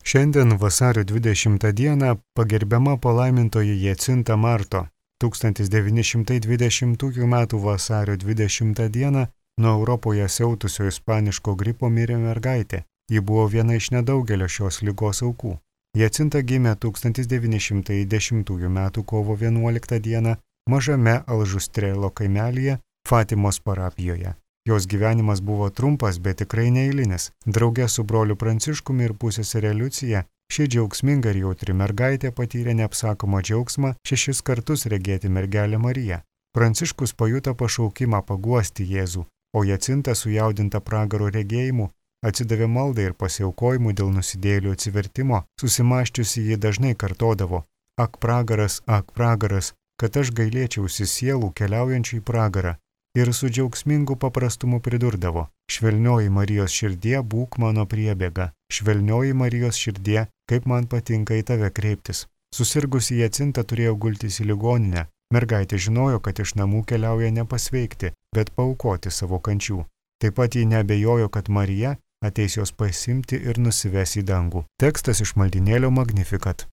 Šiandien vasario 20 dieną pagerbiama palaimintoji Jacinta Marto. 1920 m. vasario 20 dieną nuo Europoje siautusio ispaniško gripo mirė mergaitė. Ji buvo viena iš nedaugelio šios ligos aukų. Jacinta gimė 1910 m. kovo 11 dieną mažame Alžustrelo kaimelyje Fatimos parapijoje. Jos gyvenimas buvo trumpas, bet tikrai neeilinis. Drauge su broliu Pranciškumi ir pusseserė Liucija, ši džiaugsminga ir jautri mergaitė patyrė neapsakomą džiaugsmą 6 kartus regėti mergelę Mariją. Pranciškus pajuto pašaukimą paguosti Jėzų, o Jacinta sujaudinta pragaro regėjimu atsidavė maldai ir pasiaukojimu dėl nusidėjėlių atsivertimo, susimąsčiusi ji dažnai kartodavo: ak pragaras, kad aš gailėčiausi sielų keliaujančių į pragarą. Ir su džiaugsmingu paprastumu pridurdavo: švelnioji Marijos širdie, būk mano priebėga. Švelnioji Marijos širdie, kaip man patinka į tave kreiptis. Susirgusi Jacinta turėjo gultis į ligoninę. Mergaitė žinojo, kad iš namų keliauja ne pasveikti, bet paaukoti savo kančių. Taip pat ji neabejojo, kad Marija ateis jos pasimti ir nusives į dangų. Tekstas iš maldynėlio Magnificat.